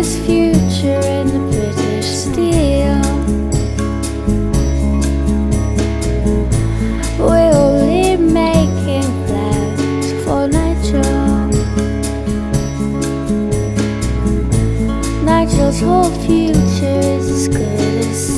his future in the British steel. We're only making plans for Nigel. Nigel's whole future is as good as